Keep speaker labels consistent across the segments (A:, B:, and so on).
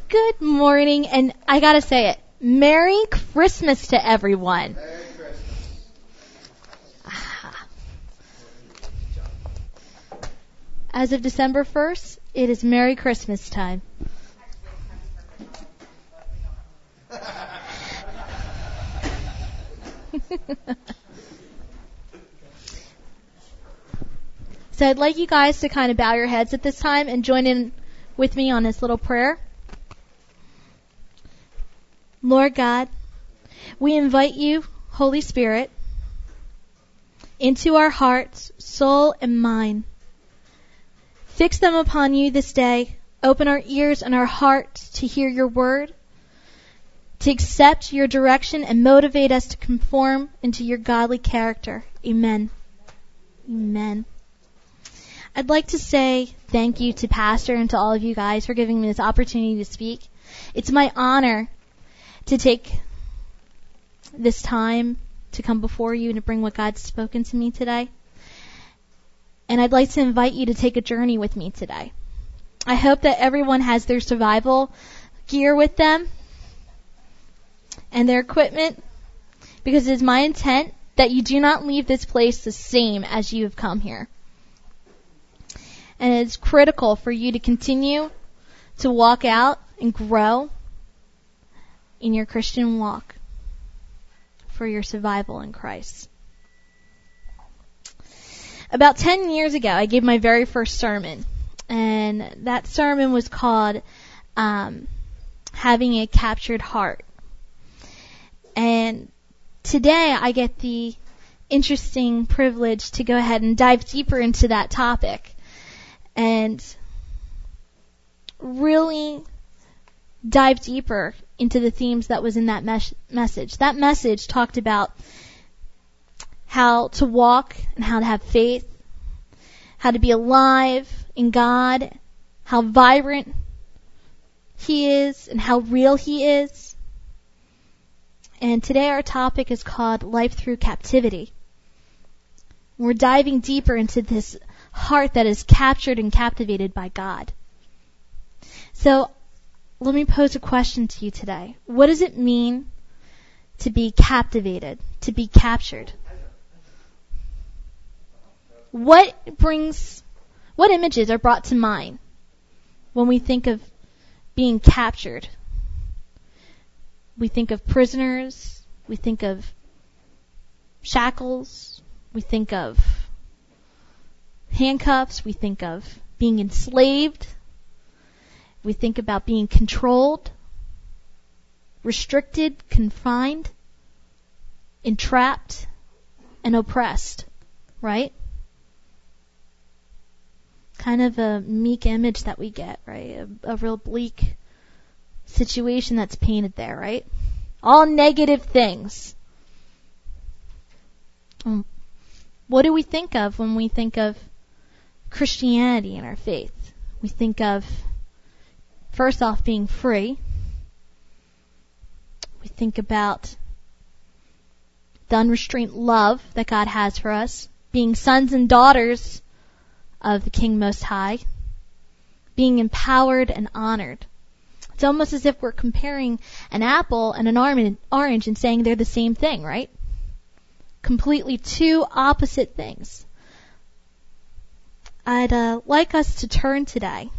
A: Good morning, and I gotta say it, Merry Christmas to everyone.
B: Merry Christmas.
A: As of December 1st, it is Merry Christmas time. So I'd like you guys to kind of bow your heads at this time and join in with me on this little prayer. Lord God, we invite you, Holy Spirit, into our hearts, soul, and mind. Fix them upon you this day. Open our ears and our hearts to hear your word, to accept your direction, and motivate us to conform into your godly character. Amen. Amen. I'd like to say thank you to Pastor and to all of you guys for giving me this opportunity to speak. It's my honor to take this time to come before you and to bring what God's spoken to me today. And I'd like to invite you to take a journey with me today. I hope that everyone has their survival gear with them and their equipment, because it is my intent that you do not leave this place the same as you have come here. And it's critical for you to continue to walk out and grow in your Christian walk for your survival in Christ. About 10 years ago, I gave my very first sermon, and that sermon was called Having a Captured Heart. And today I get the interesting privilege to go ahead and dive deeper into that topic and really dive deeper into the themes that was in that message. That message talked about how to walk and how to have faith, how to be alive in God, how vibrant He is and how real He is. And today our topic is called Life Through Captivity. We're diving deeper into this heart that is captured and captivated by God. So let me pose a question to you today. What does it mean to be captivated, to be captured? What images are brought to mind when we think of being captured? We think of prisoners, we think of shackles, we think of handcuffs, we think of being enslaved, we think about being controlled, restricted, confined, entrapped, and oppressed, right? Kind of a meek image that we get, right? A real bleak situation that's painted there, right? All negative things. What do we think of when we think of Christianity and our faith? We think of, first off, being free. We think about the unrestrained love that God has for us, being sons and daughters of the King Most High, being empowered and honored. It's almost as if we're comparing an apple and an orange and saying they're the same thing, right? Completely two opposite things. I'd like us to turn today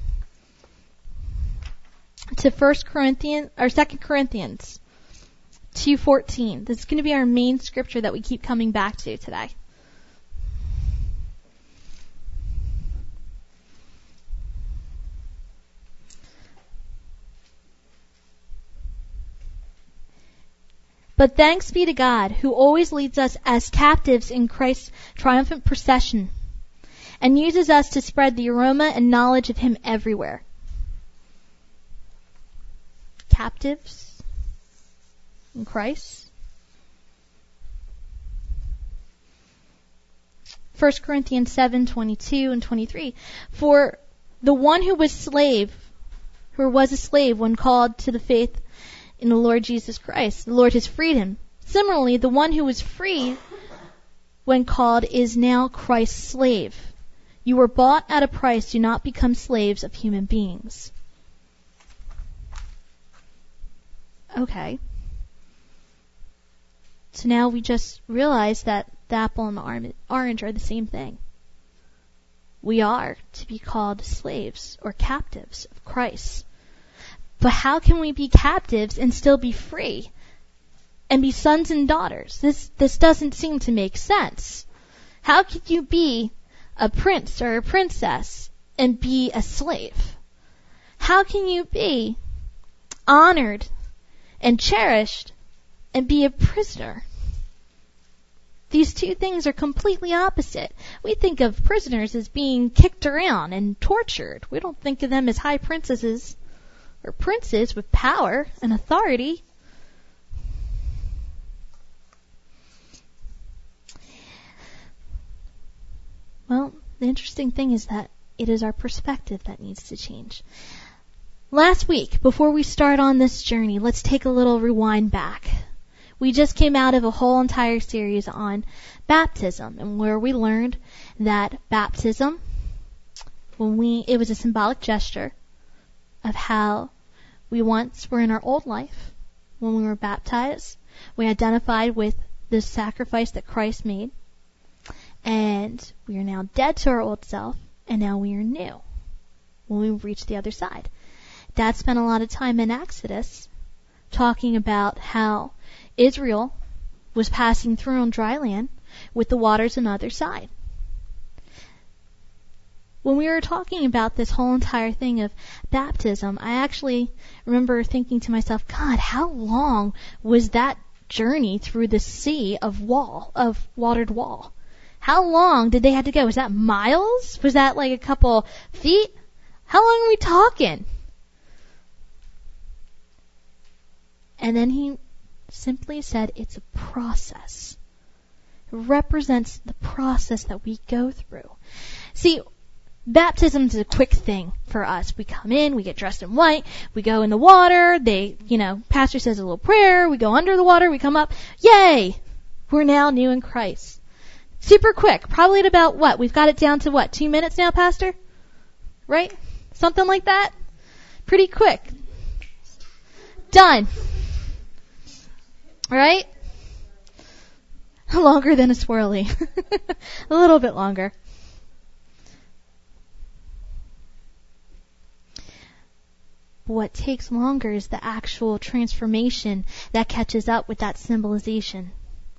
A: to 2 Corinthians 2:14. This is going to be our main scripture that we keep coming back to today. But thanks be to God, who always leads us as captives in Christ's triumphant procession, and uses us to spread the aroma and knowledge of Him everywhere. Captives in Christ. 1 Corinthians 7:22 and 23. For the one who was a slave when called to the faith in the Lord Jesus Christ, the Lord has freed him. Similarly, the one who was free when called is now Christ's slave. You were bought at a price. Do not become slaves of human beings. Okay. So now we just realize that the apple and the orange are the same thing. We are to be called slaves or captives of Christ. But how can we be captives and still be free and be sons and daughters? This doesn't seem to make sense. How could you be a prince or a princess and be a slave? How can you be honored and cherished and be a prisoner? These two things are completely opposite. We think of prisoners as being kicked around and tortured. We don't think of them as high princesses or princes with power and authority. Well, the interesting thing is that it is our perspective that needs to change. Last week, before we start on this journey, let's take a little rewind back. We just came out of a whole entire series on baptism, and where we learned that baptism, it was a symbolic gesture of how we once were in our old life. When we were baptized, we identified with the sacrifice that Christ made, and we are now dead to our old self, and now we are new when we reach the other side. Dad spent a lot of time in Exodus talking about how Israel was passing through on dry land with the waters on the other side. When we were talking about this whole entire thing of baptism, I actually remember thinking to myself, God, how long was that journey through the sea of watered wall? How long did they have to go? Was that miles? Was that like a couple feet? How long are we talking? And then he simply said it's a process. It represents the process that we go through. See, baptism is a quick thing for us. We come in, we get dressed in white, we go in the water, pastor says a little prayer, we go under the water, we come up, yay! We're now new in Christ. Super quick, probably at about what? We've got it down to 2 minutes now, pastor? Right? Something like that? Pretty quick. Done. Right? Longer than a swirly. A little bit longer. But what takes longer is the actual transformation that catches up with that symbolization.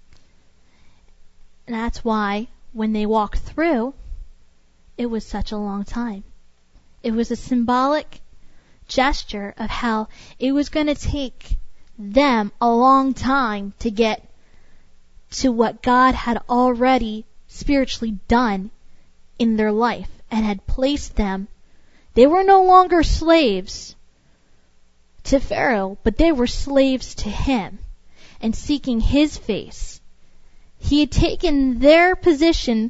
A: And that's why when they walked through, it was such a long time. It was a symbolic gesture of how it was going to take them a long time to get to what God had already spiritually done in their life and had placed them. They were no longer slaves to Pharaoh, but they were slaves to him and seeking his face. He had taken their position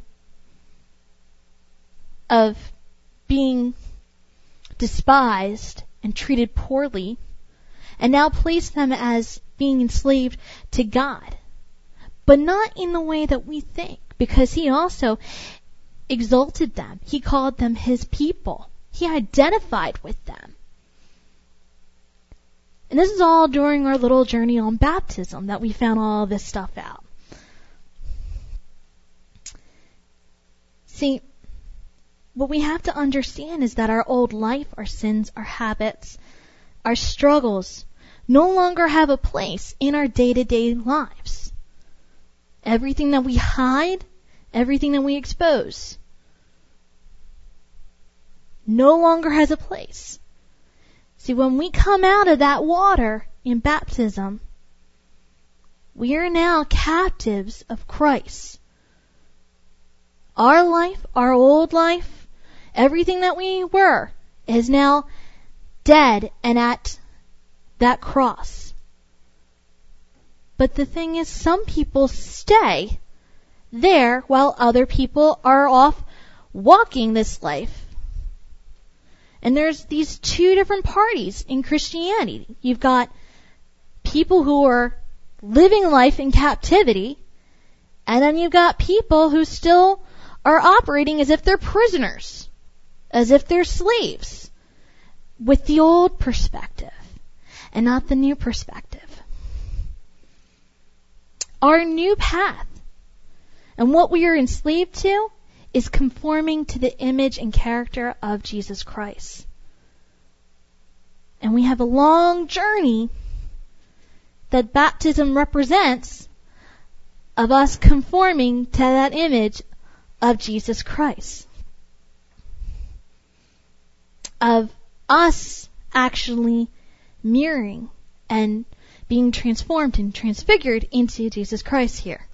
A: of being despised and treated poorly and now placed them as being enslaved to God. But not in the way that we think, because he also exalted them. He called them his people. He identified with them. And this is all during our little journey on baptism that we found all this stuff out. See, what we have to understand is that our old life, our sins, our habits, our struggles no longer have a place in our day-to-day lives. Everything that we hide, everything that we expose, no longer has a place. See, when we come out of that water in baptism, we are now captives of Christ. Our life, our old life, everything that we were is now dead and at that cross. But the thing is, some people stay there while other people are off walking this life. And there's these two different parties in Christianity. You've got people who are living life in captivity, and then you've got people who still are operating as if they're prisoners, as if they're slaves, with the old perspective and not the new perspective. our new path. And what we are enslaved to is conforming to the image and character of Jesus Christ. And we have a long journey that baptism represents of us conforming to that image of Jesus Christ. Of us actually mirroring and being transformed and transfigured into Jesus Christ here.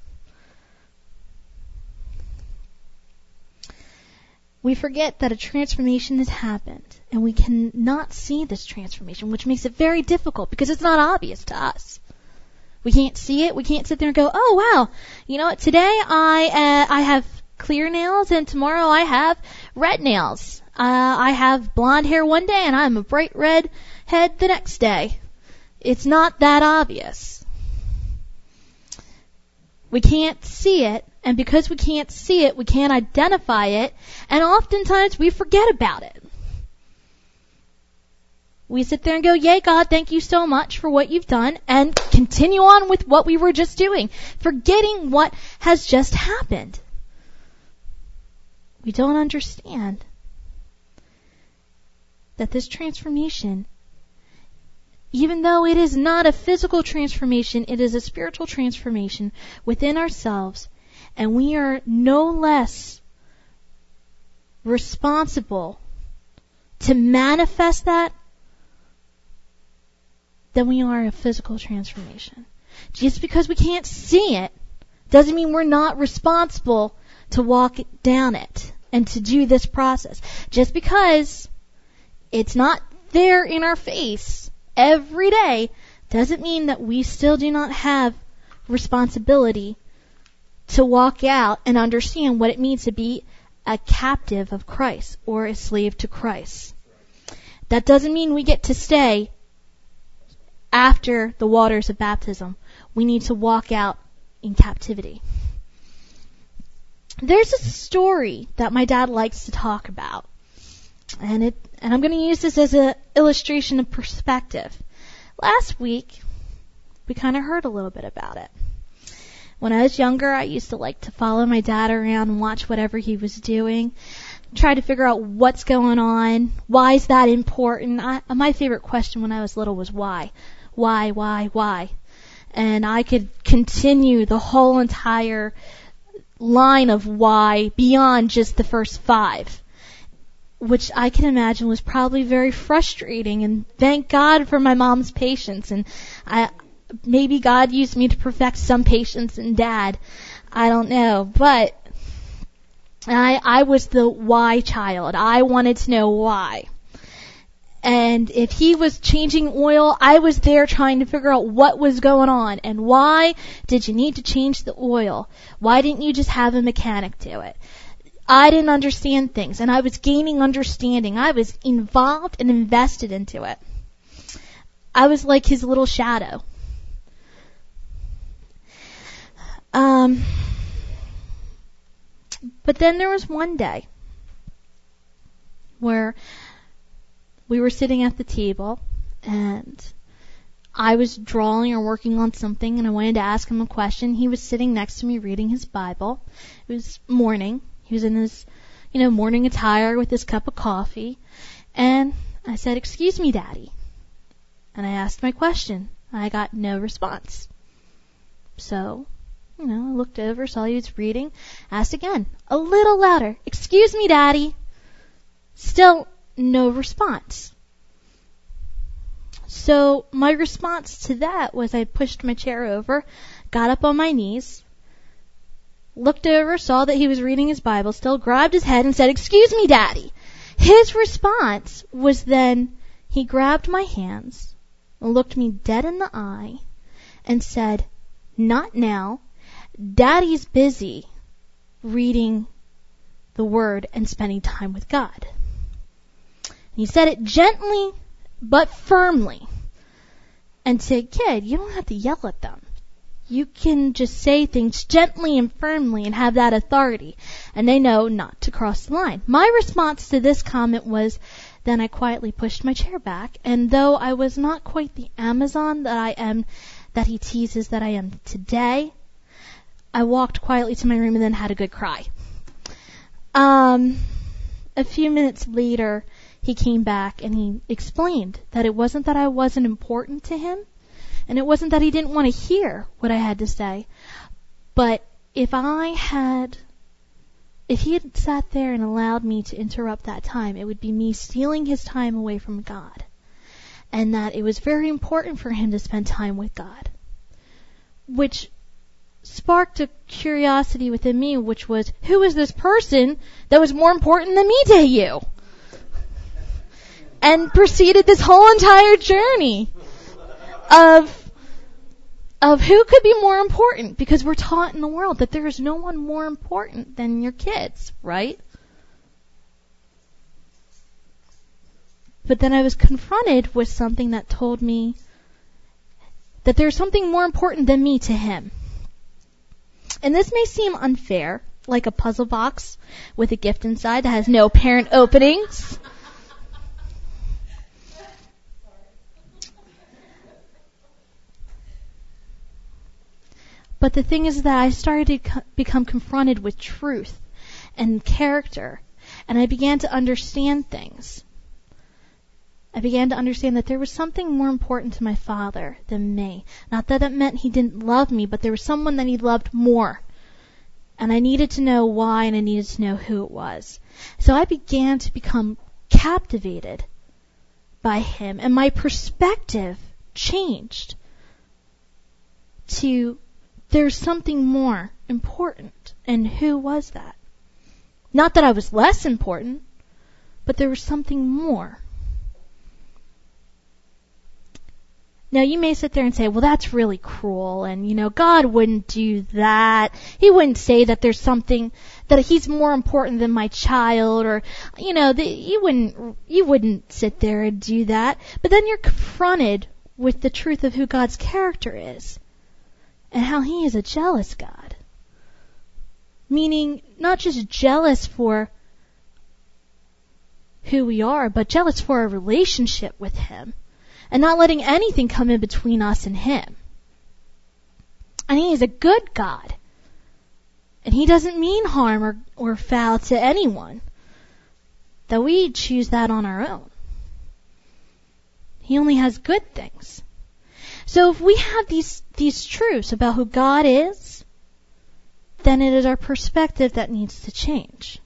A: We forget that a transformation has happened, and we cannot see this transformation, which makes it very difficult because it's not obvious to us. We can't see it. We can't sit there and go, oh, wow, you know what, today I have clear nails, and tomorrow I have red nails. I have blonde hair one day, and I'm a bright red head the next day. It's not that obvious. We can't see it, and because we can't see it, we can't identify it, and oftentimes we forget about it. We sit there and go, yay, God, thank you so much for what you've done, and continue on with what we were just doing, forgetting what has just happened. We don't understand that this transformation, even though it is not a physical transformation, it is a spiritual transformation within ourselves, and we are no less responsible to manifest that than we are a physical transformation. Just because we can't see it doesn't mean we're not responsible to walk down it and to do this process. Just because it's not there in our face every day doesn't mean that we still do not have responsibility to walk out and understand what it means to be a captive of Christ or a slave to Christ. That doesn't mean we get to stay after the waters of baptism. We need to walk out in captivity. There's a story that my dad likes to talk about, and I'm going to use this as an illustration of perspective. Last week, we kind of heard a little bit about it. When I was younger, I used to like to follow my dad around and watch whatever he was doing, try to figure out what's going on, why is that important. My favorite question when I was little was why. Why? And I could continue the whole entire line of why beyond just the first 5, which I can imagine was probably very frustrating, and thank God for my mom's patience, and maybe God used me to perfect some patience in Dad. I don't know, but I was the why child. I wanted to know why. And if he was changing oil, I was there trying to figure out what was going on and why did you need to change the oil? Why didn't you just have a mechanic do it? I didn't understand things, and I was gaining understanding. I was involved and invested into it. I was like his little shadow. But then there was one day where we were sitting at the table, and I was drawing or working on something, and I wanted to ask him a question. He was sitting next to me reading his Bible. It was morning. He was in his, morning attire with his cup of coffee. And I said, "Excuse me, Daddy." And I asked my question. I got no response. So, I looked over, saw he was reading, asked again, a little louder, "Excuse me, Daddy." Still no response. So my response to that was I pushed my chair over, got up on my knees, looked over, saw that he was reading his Bible still, grabbed his head and said, "Excuse me, Daddy." His response was then he grabbed my hands, looked me dead in the eye, and said, "Not now. Daddy's busy reading the Word and spending time with God." He said it gently but firmly. And said, "Kid, you don't have to yell at them. You can just say things gently and firmly and have that authority, and they know not to cross the line." My response to this comment was, then I quietly pushed my chair back, and though I was not quite the Amazon that I am, that he teases that I am today, I walked quietly to my room and then had a good cry. A few minutes later, he came back and he explained that it wasn't that I wasn't important to him, and it wasn't that he didn't want to hear what I had to say, but if he had sat there and allowed me to interrupt that time, it would be me stealing his time away from God, and that it was very important for him to spend time with God, which sparked a curiosity within me, which was, who is this person that was more important than me to you? And proceeded this whole entire journey of who could be more important, because we're taught in the world that there is no one more important than your kids, right? But then I was confronted with something that told me that there's something more important than me to him. And this may seem unfair, like a puzzle box with a gift inside that has no apparent openings. But the thing is that I started to become confronted with truth and character, and I began to understand things. I began to understand that there was something more important to my father than me. Not that it meant he didn't love me, but there was someone that he loved more. And I needed to know why, and I needed to know who it was. So I began to become captivated by him, and my perspective changed to there's something more important. And who was that? Not that I was less important, but there was something more. Now you may sit there and say, well, that's really cruel, and God wouldn't do that. He wouldn't say that there's something that he's more important than my child, or you wouldn't sit there and do that. But then you're confronted with the truth of who God's character is and how he is a jealous God. Meaning not just jealous for who we are, but jealous for our relationship with him. And not letting anything come in between us and him. And he is a good God. And he doesn't mean harm or foul to anyone. That we choose that on our own. He only has good things. So if we have these truths about who God is, then it is our perspective that needs to change.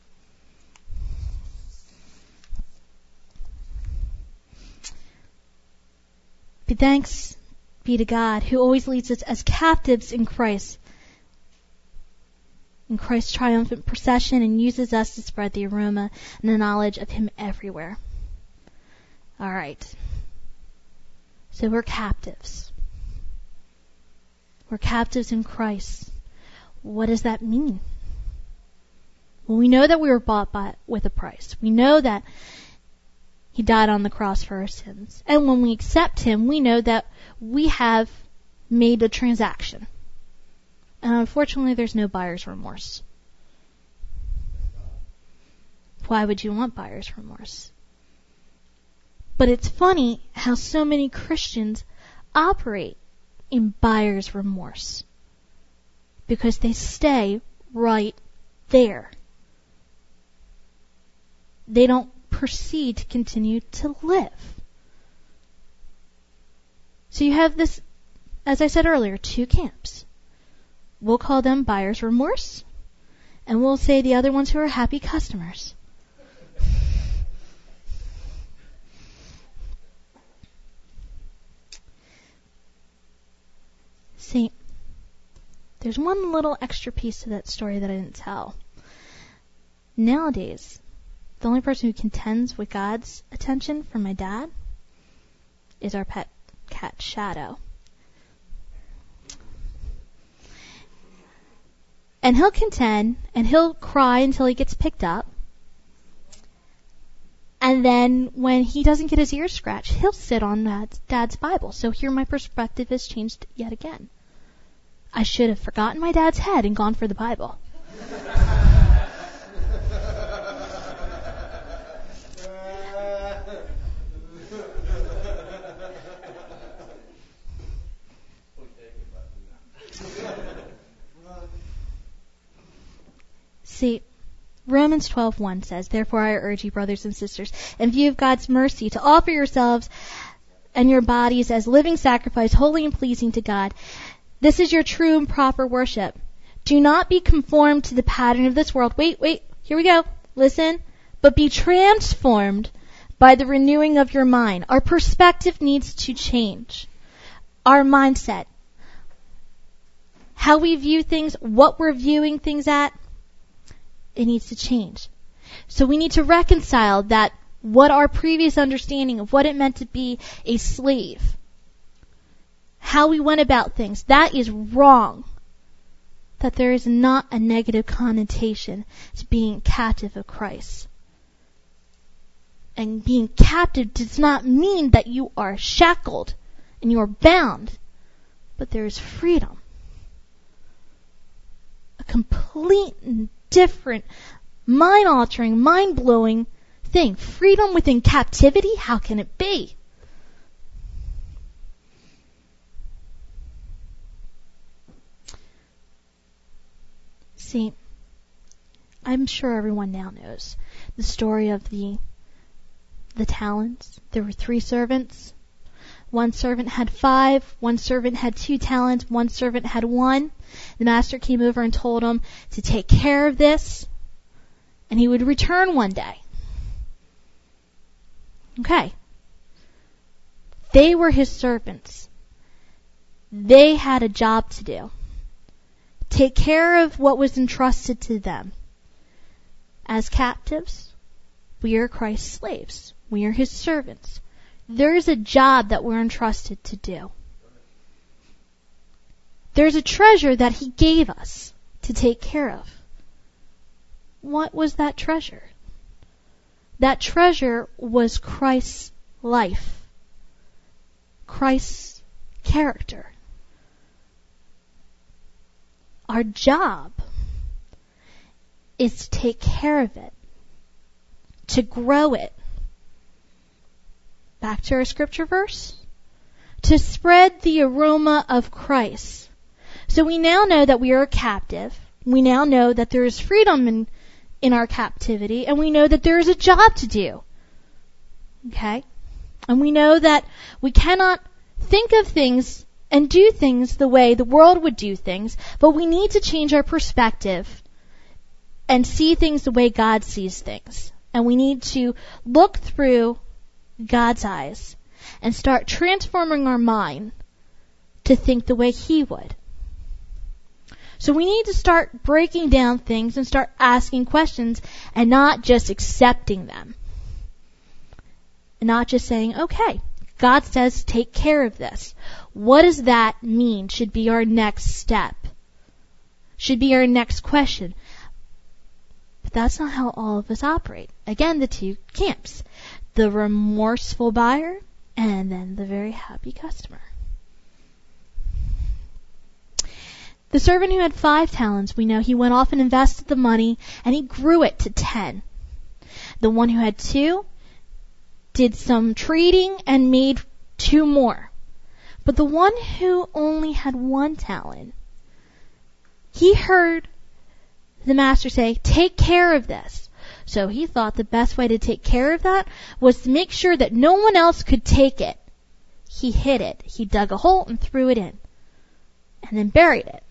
A: Thanks be to God, who always leads us as captives in Christ's triumphant procession, and uses us to spread the aroma and the knowledge of him everywhere. All right. So we're captives. We're captives in Christ. What does that mean? Well, we know that we were bought with a price. We know that he died on the cross for our sins. And when we accept him, we know that we have made a transaction. And unfortunately, there's no buyer's remorse. Why would you want buyer's remorse? But it's funny how so many Christians operate in buyer's remorse, because they stay right there. They don't proceed to continue to live. So you have this, as I said earlier, two camps. We'll call them buyer's remorse, and we'll say the other ones who are happy customers. See, there's one little extra piece to that story that I didn't tell. Nowadays, the only person who contends with God's attention from my dad is our pet cat, Shadow. And he'll contend, and he'll cry until he gets picked up. And then when he doesn't get his ears scratched, he'll sit on Dad's Bible. So here my perspective has changed yet again. I should have forgotten my dad's head and gone for the Bible. See, Romans 12:1 says, "Therefore I urge you, brothers and sisters, in view of God's mercy, to offer yourselves and your bodies as living sacrifice, holy and pleasing to God. This is your true and proper worship. Do not be conformed to the pattern of this world." Wait, here we go. Listen. "But be transformed by the renewing of your mind." Our perspective needs to change. Our mindset. How we view things, what we're viewing things at, it needs to change. So we need to reconcile that what our previous understanding of what it meant to be a slave, how we went about things, that is wrong. That there is not a negative connotation to being captive of Christ. And being captive does not mean that you are shackled and you are bound, but there is freedom. A complete and different, mind-altering, mind-blowing thing. Freedom within captivity? How can it be? See, I'm sure everyone now knows the story of the talents. There were 3 servants. One servant had 5. One servant had 2 talents. One servant had 1. The master came over and told him to take care of this, and he would return one day. Okay. They were his servants. They had a job to do. Take care of what was entrusted to them. As captives, we are Christ's slaves. We are his servants. There's a job that we're entrusted to do. There's a treasure that he gave us to take care of. What was that treasure? That treasure was Christ's life, Christ's character. Our job is to take care of it, to grow it. Back to our scripture verse. To spread the aroma of Christ. So we now know that we are a captive. We now know that there is freedom in our captivity, and we know that there is a job to do. Okay? And we know that we cannot think of things and do things the way the world would do things, but we need to change our perspective and see things the way God sees things. And we need to look through God's eyes and start transforming our mind to think the way He would. So we need to start breaking down things and start asking questions and not just accepting them. And not just saying, okay, God says take care of this. What does that mean? Should be our next step. Should be our next question. But that's not how all of us operate. Again, the 2 camps. The remorseful buyer and then the very happy customer. The servant who had 5 talents, we know he went off and invested the money and he grew it to 10. The one who had 2 did some trading and made 2 more. But the one who only had 1 talent, he heard the master say, take care of this. So he thought the best way to take care of that was to make sure that no one else could take it. He hid it. He dug a hole and threw it in. And then buried it.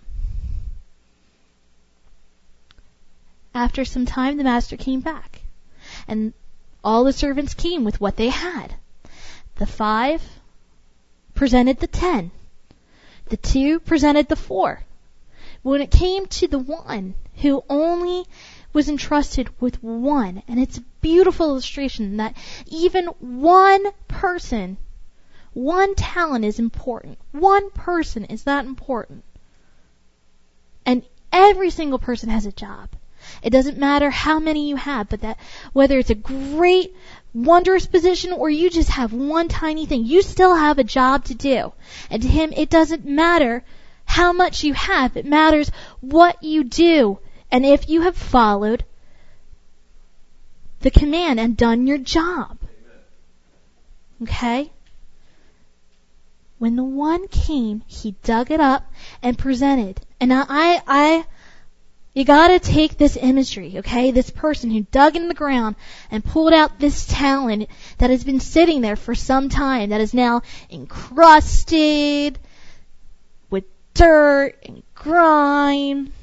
A: After some time, the master came back. And all the servants came with what they had. The 5 presented the 10. The 2 presented the 4. When it came to the one who only was entrusted with 1, and it's a beautiful illustration that even one person, 1 talent is important. 1 person is that important. And every single person has a job. It doesn't matter how many you have, but that whether it's a great, wondrous position or you just have 1 tiny thing, you still have a job to do. And to him, it doesn't matter how much you have. It matters what you do. And if you have followed the command and done your job. Okay? When the one came, he dug it up and presented. And now You gotta take this imagery, okay? This person who dug in the ground and pulled out this talent that has been sitting there for some time, that is now encrusted with dirt and grime,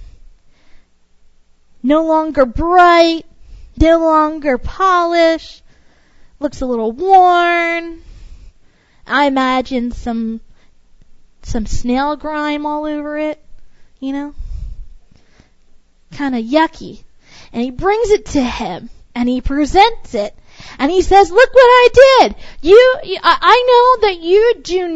A: no longer bright, no longer polished, looks a little worn. I imagine some snail grime all over it, you know? Kind of yucky. And he brings it to him and he presents it and he says, look what I did. I know that you do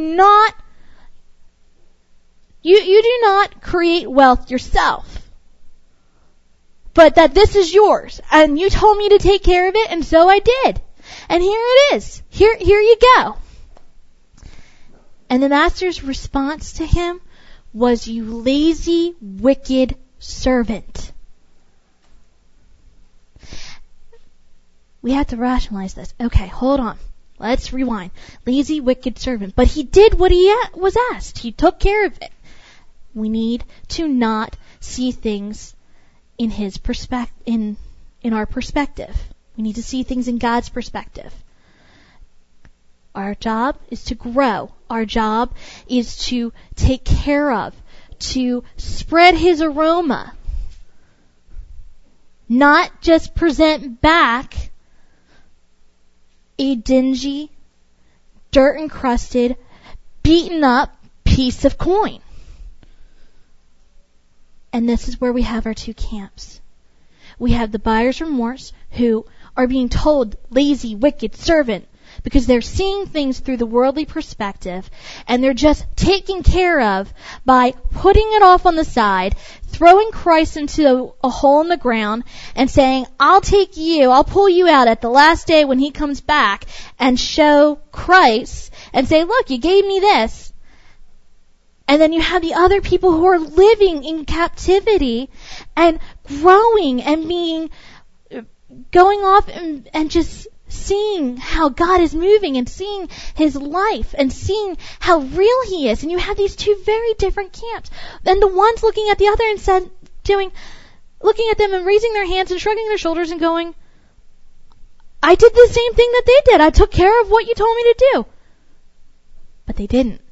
A: not create wealth yourself, but that this is yours and you told me to take care of it, and so I did. And here it is. Here you go. And the master's response to him was, you lazy, wicked servant. We have to rationalize this. Okay, hold on. Let's rewind. Lazy, wicked servant. But he did what he was asked. He took care of it. We need to not see things in his in our perspective. We need to see things in God's perspective. Our job is to grow. Our job is to take care of, to spread his aroma, not just present back a dingy, dirt-encrusted, beaten up piece of coin. And this is where we have our two camps. We have the buyer's remorse, who are being told, lazy, wicked servant, because they're seeing things through the worldly perspective, and they're just taken care of by putting it off on the side, throwing Christ into a hole in the ground, and saying, I'll pull you out at the last day when he comes back, and show Christ, and say, look, you gave me this. And then you have the other people who are living in captivity, and growing, and going off and just seeing how God is moving, and seeing his life, and seeing how real he is. And you have these two very different camps. And the ones looking at the other and looking at them and raising their hands and shrugging their shoulders and going, I did the same thing that they did. I took care of what you told me to do. But they didn't.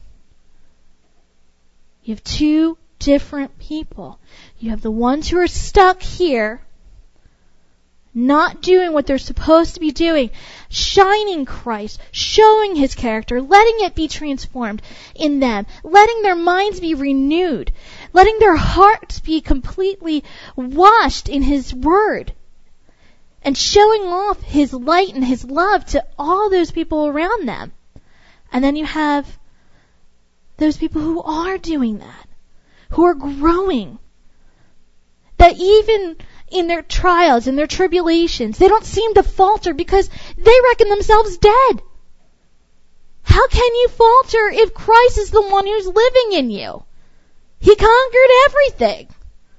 A: You have two different people. You have the ones who are stuck here, not doing what they're supposed to be doing, shining Christ, showing his character, letting it be transformed in them, letting their minds be renewed, letting their hearts be completely washed in his word, and showing off his light and his love to all those people around them. And then you have those people who are doing that, who are growing, that even in their trials and their tribulations, they don't seem to falter because they reckon themselves dead. How can you falter if Christ is the one who's living in you? He conquered everything.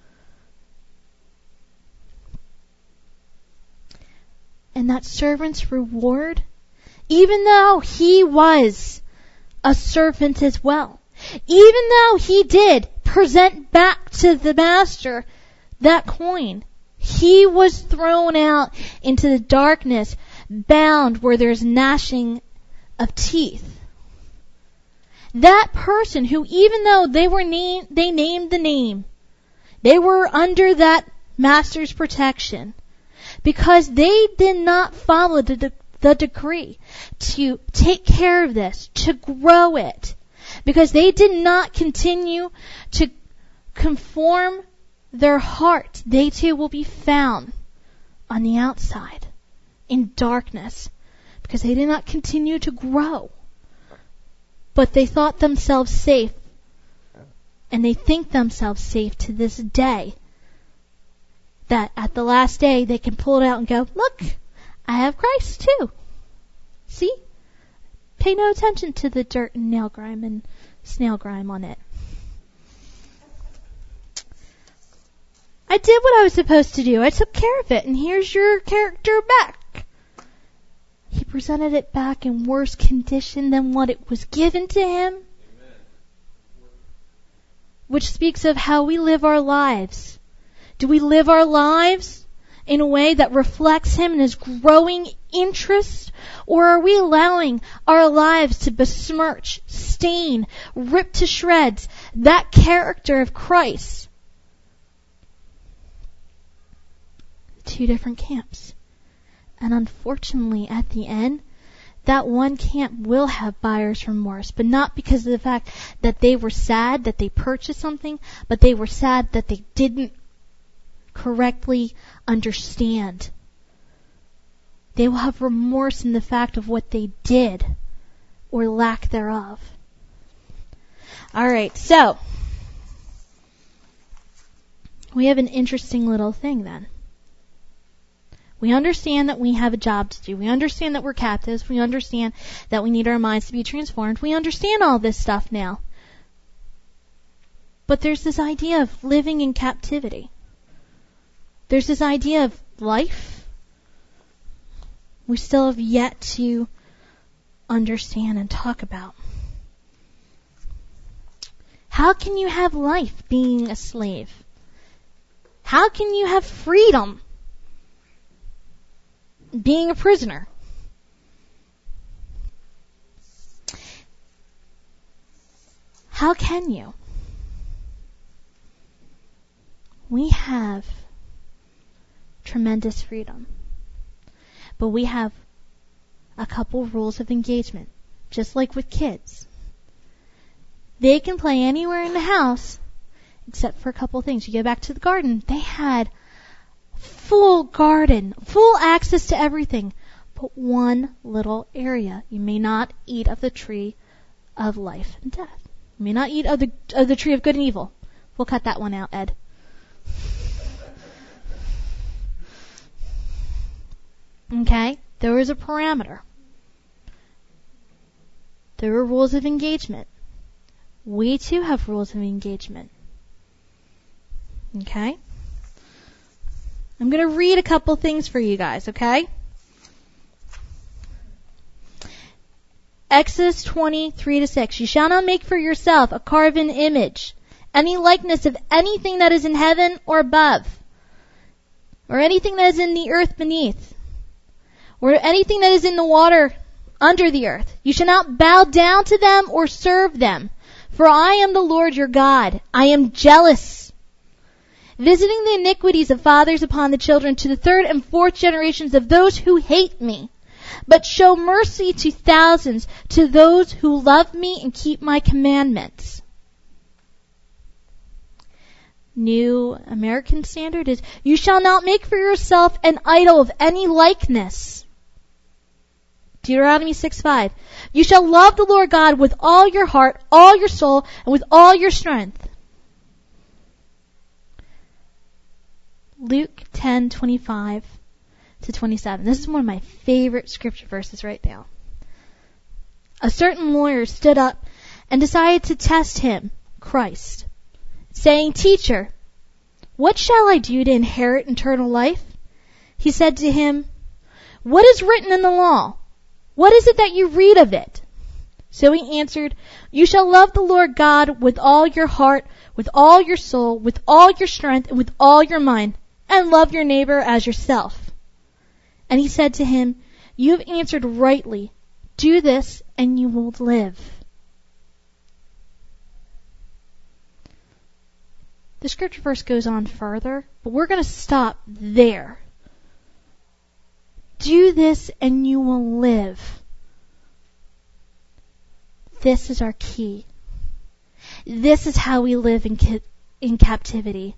A: And that servant's reward, even though he was a servant as well, even though he did present back to the master that coin, he was thrown out into the darkness, bound where there's gnashing of teeth. That person who, even though they named the name, they were under that master's protection, because they did not follow the decree to take care of this, to grow it, because they did not continue to conform their heart, they too will be found on the outside in darkness, because they did not continue to grow. But they thought themselves safe, and they think themselves safe to this day, that at the last day they can pull it out and go, look, I have Christ too. See? Pay no attention to the dirt and nail grime and snail grime on it. I did what I was supposed to do. I took care of it, and here's your character back. He presented it back in worse condition than what it was given to him. Amen. Which speaks of how we live our lives. Do we live our lives in a way that reflects Him and His growing interest? Or are we allowing our lives to besmirch, stain, rip to shreds that character of Christ? Two different camps. And unfortunately, at the end, that one camp will have buyer's remorse, but not because of the fact that they were sad that they purchased something, but they were sad that they didn't correctly understand. They will have remorse in the fact of what they did or lack thereof. Alright, so we have an interesting little thing then. We understand that we have a job to do. We understand that we're captives. We understand that we need our minds to be transformed. We understand all this stuff now. But there's this idea of living in captivity. There's this idea of life we still have yet to understand and talk about. How can you have life being a slave? How can you have freedom being a prisoner? How can you? We have tremendous freedom, but we have a couple rules of engagement, just like with kids. They can play anywhere in the house except for a couple things. You go back to the garden, they had full garden, full access to everything, but one little area. You may not eat of the tree of life and death. You may not eat of the tree of good and evil. We'll cut that one out, Ed. Okay? There was a parameter. There were rules of engagement. We too have rules of engagement. Okay? I'm going to read a couple things for you guys, okay? Exodus 20:3-6. You shall not make for yourself a carven image, any likeness of anything that is in heaven or above, or anything that is in the earth beneath, or anything that is in the water under the earth. You shall not bow down to them or serve them, for I am the Lord your God. I am jealous, visiting the iniquities of fathers upon the children to the third and fourth generations of those who hate me, but show mercy to thousands, to those who love me and keep my commandments. New American Standard is, you shall not make for yourself an idol of any likeness. Deuteronomy 6:5. You shall love the Lord God with all your heart, all your soul, and with all your strength. Luke 10:25-27. This is one of my favorite scripture verses right now. A certain lawyer stood up and decided to test him, Christ, saying, Teacher, what shall I do to inherit eternal life? He said to him, What is written in the law? What is it that you read of it? So he answered, You shall love the Lord God with all your heart, with all your soul, with all your strength, and with all your mind, and love your neighbor as yourself. And he said to him, You have answered rightly. Do this, and you will live. The scripture verse goes on further, but we're going to stop there. Do this, and you will live. This is our key. This is how we live in captivity.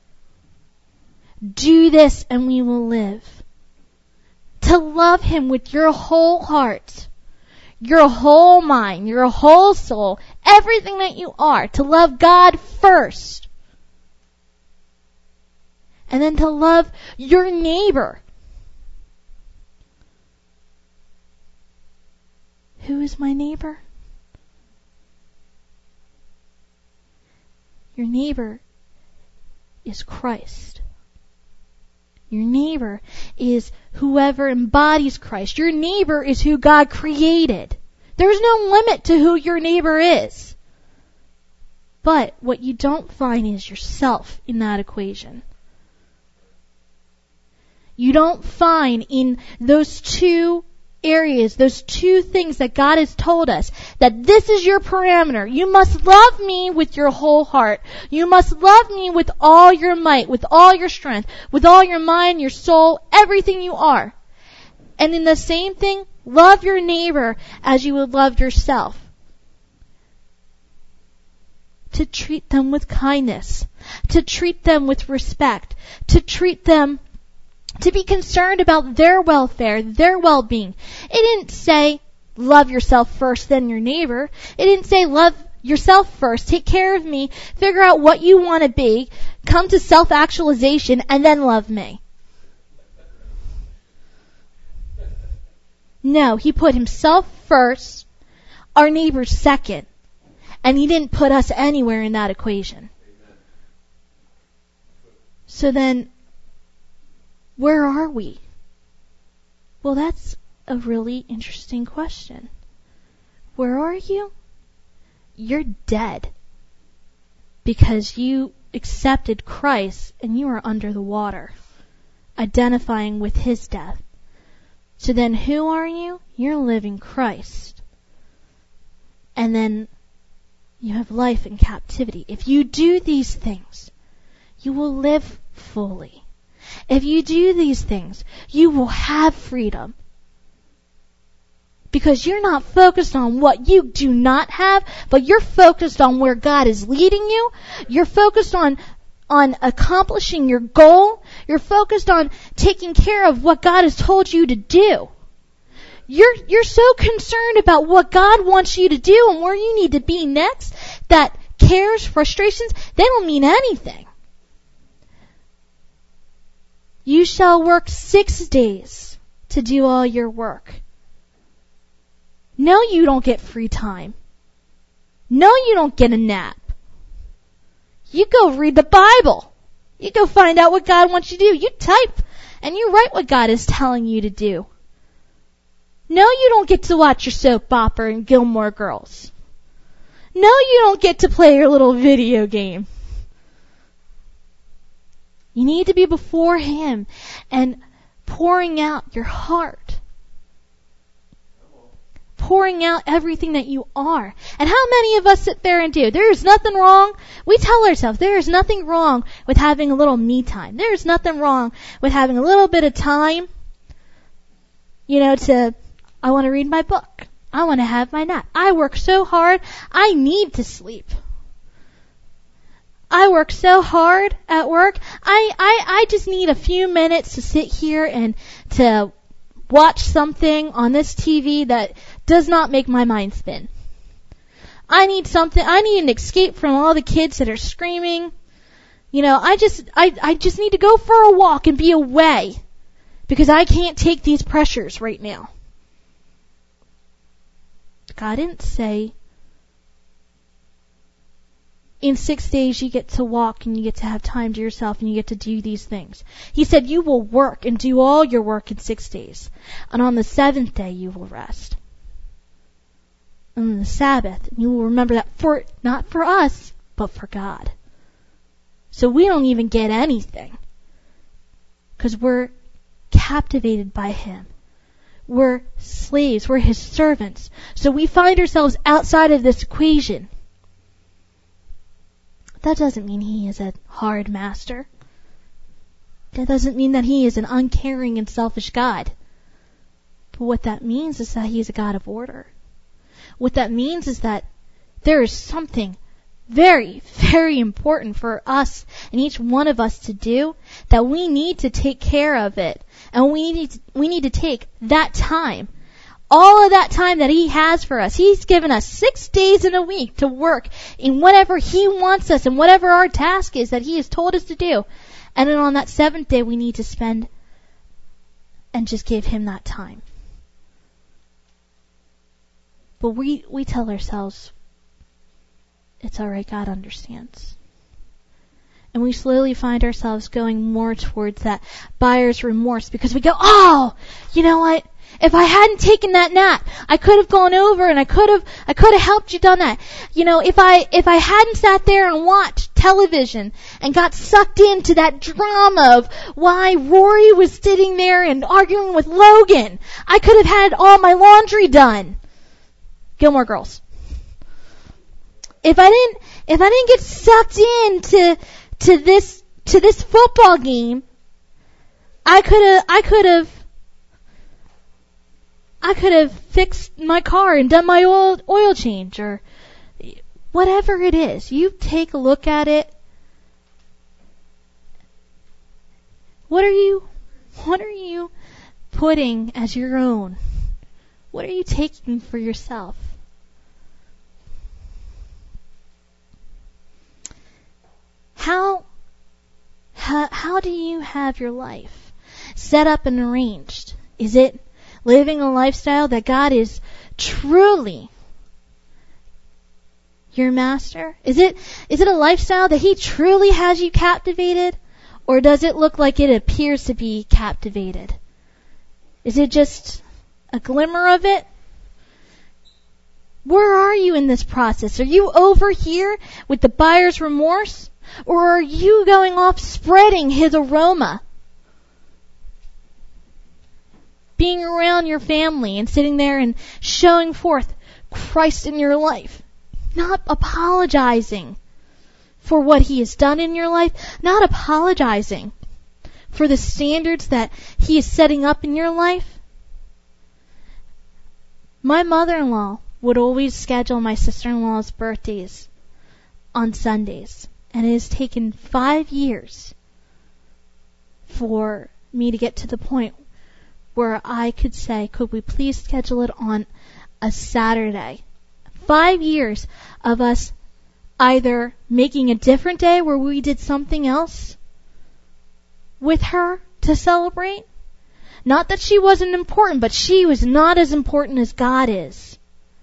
A: Do this, and we will live. To love Him with your whole heart, your whole mind, your whole soul, everything that you are. To love God first. And then to love your neighbor. Who is my neighbor? Your neighbor is Christ. Your neighbor is whoever embodies Christ. Your neighbor is who God created. There's no limit to who your neighbor is. But what you don't find is yourself in that equation. you don't find in those two areas, those two things that God has told us, that this is your parameter. You must love me with your whole heart. You must love me with all your might, with all your strength, with all your mind, your soul, everything you are. And in the same thing, love your neighbor as you would love yourself. To treat them with kindness, to treat them with respect, to treat them, to be concerned about their welfare, their well-being. It didn't say love yourself first, then your neighbor. It didn't say love yourself first, take care of me, figure out what you want to be, come to self-actualization, and then love me. No, he put himself first, our neighbor second, and he didn't put us anywhere in that equation. So then, where are we? Well, that's a really interesting question. Where are you? You're dead because you accepted Christ and you are under the water, identifying with his death. So then who are you? You're living Christ. And then you have life in captivity. If you do these things, you will live fully. If you do these things, you will have freedom. Because you're not focused on what you do not have, but you're focused on where God is leading you. You're focused on accomplishing your goal. You're focused on taking care of what God has told you to do. You're so concerned about what God wants you to do and where you need to be next that cares, frustrations, they don't mean anything. You shall work 6 days to do all your work. No, you don't get free time. No, you don't get a nap. You go read the Bible. You go find out what God wants you to do. You type and you write what God is telling you to do. No, you don't get to watch your soap opera and Gilmore Girls. No, you don't get to play your little video game. You need to be before him and pouring out your heart. Pouring out everything that you are. And how many of us sit there and do? There is nothing wrong. We tell ourselves there is nothing wrong with having a little me time. There is nothing wrong with having a little bit of time, I want to read my book. I want to have my nap. I work so hard. I need to sleep. I work so hard at work. I just need a few minutes to sit here and to watch something on this TV that does not make my mind spin. I need an escape from all the kids that are screaming. I just need to go for a walk and be away because I can't take these pressures right now. God didn't say in 6 days you get to walk and you get to have time to yourself and you get to do these things. He said you will work and do all your work in 6 days. And on the 7th day you will rest. And on the Sabbath, you will remember that not for us, but for God. So we don't even get anything. Because we're captivated by him. We're slaves. We're his servants. So we find ourselves outside of this equation. That doesn't mean he is a hard master. That doesn't mean that he is an uncaring and selfish God. But what that means is that he is a God of order. What that means is that there is something very, very important for us and each one of us to do, that we need to take care of it. And we need to take that time. All of that time that he has for us. He's given us 6 days in a week to work in whatever he wants us and whatever our task is that he has told us to do. And then on that 7th day we need to spend and just give him that time. But we tell ourselves, it's alright, God understands. And we slowly find ourselves going more towards that buyer's remorse because we go, oh, you know what? If I hadn't taken that nap, I could have gone over and I could have helped you done that. If I hadn't sat there and watched television and got sucked into that drama of why Rory was sitting there and arguing with Logan, I could have had all my laundry done. Gilmore Girls. If I didn't get sucked into this football game, I could have fixed my car and done my oil change or whatever it is. You take a look at it. What are you putting as your own? What are you taking for yourself? How do you have your life set up and arranged? Is it living a lifestyle that God is truly your master? Is it a lifestyle that He truly has you captivated? Or does it look like it appears to be captivated? Is it just a glimmer of it? Where are you in this process? Are you over here with the buyer's remorse? Or are you going off spreading His aroma? Being around your family and sitting there and showing forth Christ in your life. Not apologizing for what He has done in your life. Not apologizing for the standards that He is setting up in your life. My mother-in-law would always schedule my sister-in-law's birthdays on Sundays. And it has taken 5 years for me to get to the point where I could say, could we please schedule it on a Saturday? 5 years of us either making a different day where we did something else with her to celebrate. Not that she wasn't important, but she was not as important as God is.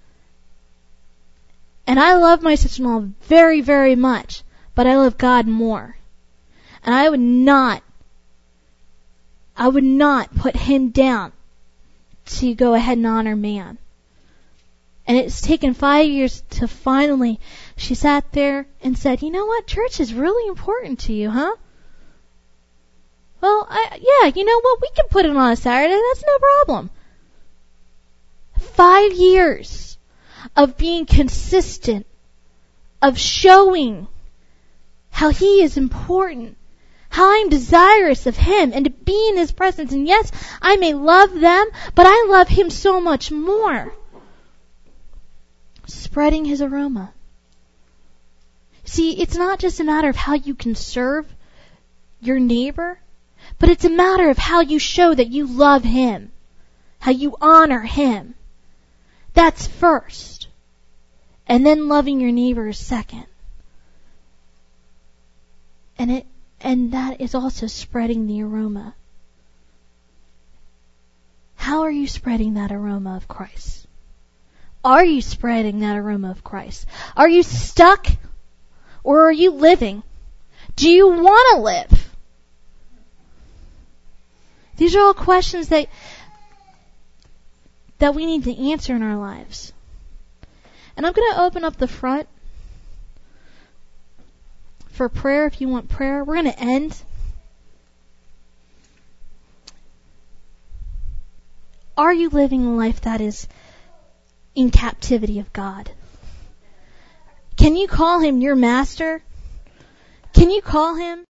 A: And I love my sister-in-law very, very much. But I love God more. And I would not put Him down to go ahead and honor man. And it's taken 5 years to finally, she sat there and said, you know what, church is really important to you, huh? Well, yeah, you know what, we can put it on a Saturday, that's no problem. 5 years of being consistent, of showing how He is important, how I'm desirous of Him and to be in His presence. And yes, I may love them, but I love Him so much more. Spreading His aroma. See, it's not just a matter of how you can serve your neighbor, but it's a matter of how you show that you love Him, how you honor Him. That's first. And then loving your neighbor is second. And that is also spreading the aroma. How are you spreading that aroma of Christ? Are you spreading that aroma of Christ? Are you stuck? Or are you living? Do you want to live? These are all questions that we need to answer in our lives. And I'm going to open up the front for prayer if you want prayer. We're going to end. Are you living a life that is in captivity of God? Can you call Him your master? Can you call Him